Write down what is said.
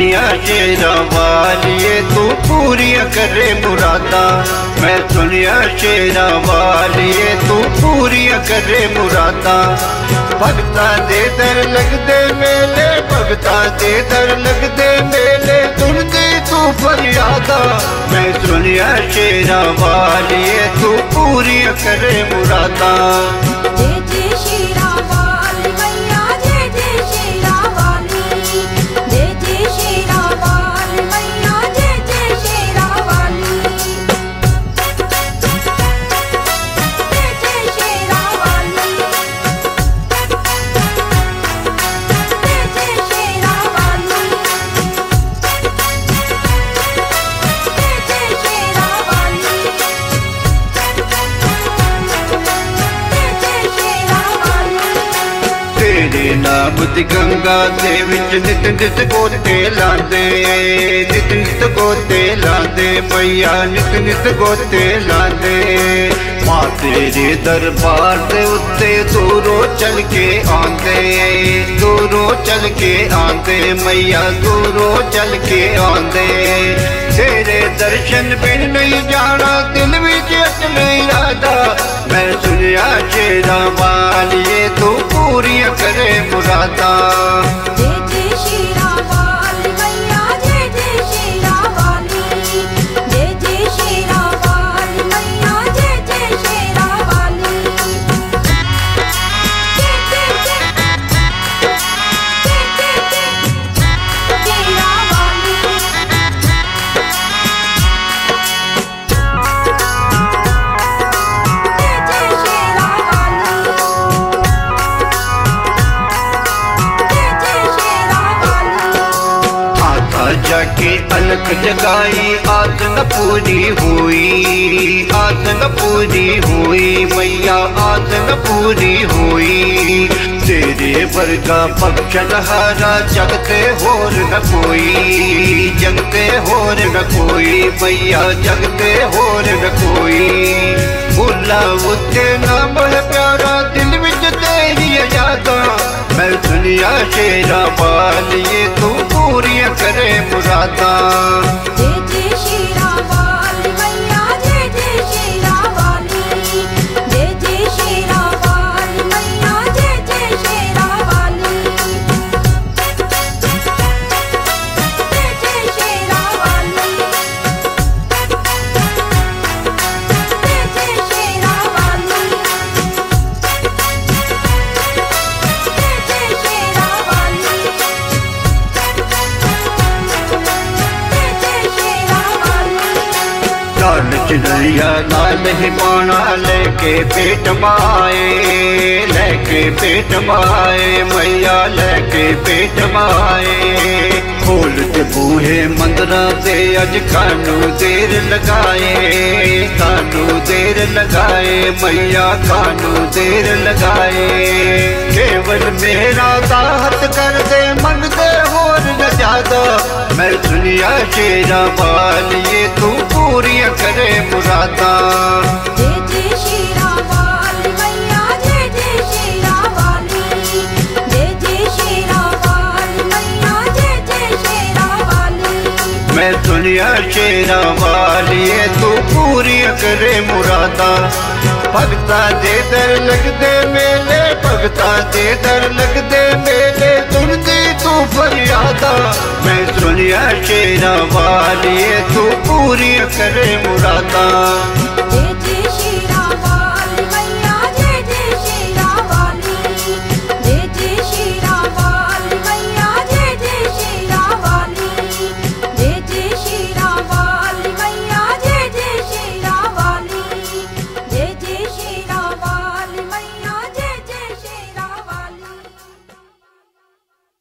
सुनिया शेरा वालिए तू पूरी करे मुरादा। मैं सुनिया शेरा वालिए तू पूरी करे मुरादा। भगता दे दर लगदे मेले, भगता दे दर लगदे मेले, सुनदी तू फरियादा। मैं सुनिया शेरा वालिए तू पूरी करे मुरादा। जय जय शेरा वाली मैया, जय जय शेरा वाली, जय जय शेरा वाली मैया, जय जय शेरा वाली, जय जय शेरा वाली, जय जय शेरा वाली, जय जय शेरा वाली, जय जय शेरा वाली। तेरे नाम दी गंगा दे विच नित नित गोते लांदे, नित नित गोते लांदे मैया, नित नित गोते लांदे। मां तेरे दरबार दे उत्ते दूरों चल के आंदे, दूरों चल के आंदे मैया, दूरों चल के आंदे। तेरे दर्शन बिन नहीं जाना, दिल विच अटले इरादा। मैं सुनिया शेरा वालिए तू पूरी करे मुरादा। जय जय शेरा वाली मैया, जय जय शेरा वाली, जय जय शेरा वाली मैया, जय जय शेरा वाली, जय जय शेरा वाली, जय जय शेरा वाली, जय जय शेरा वाली। आता जाके अलख जगाई, आस न पूरी हुई, आस न पूरी हुई मैया, आस न पूरी हुई। तेरे वर्गा बख्शन हारा जगते होर न कोई, जगते होर न कोई मैया, जगते होर न कोई। भुला उत्ते नाम है प्यारा, दिल विच तेरी यादा। मैं सुनिया शेरा वालिए तू पूरी करे मुरादा। जय जय शेरा वाली मैया, जय जय शेरा वाली, जय जय शेरा वाली मैया, जय जय शेरा वाली, जय जय शेरा वाली, जय जय शेरा वाली, जय जय शेरा वाली, जय जय शेरा वाली। लाल चिड़िया लाल ही पाना लेके पेट माए, लेके पेट माए मैया, लेके पेट माए। खोल के बूहे मंदरा दे अज खानू देर लगाए, खानू देर लगाए मैया, खानू देर लगाए। केवल मेरा दाहत कर दे, मन दे होर न ज्यादा। मैं सुनिया शेरा वालिए तू पूरी करे मुरादा। जय जय शेरा वाली मैया, जय जय शेरा वाली, जय जय शेरा वाली मैया, जय जय शेरा वाली। मैं सुनिया शेरा वालिए तू पूरी करे मुरादा। भगता दे दर लगदे मेले, भगता दे दर लगदे मेले, सुनदी तू फरियादा। मैं सुनिया शेरा वालिए तू पूरी करे मुरादा।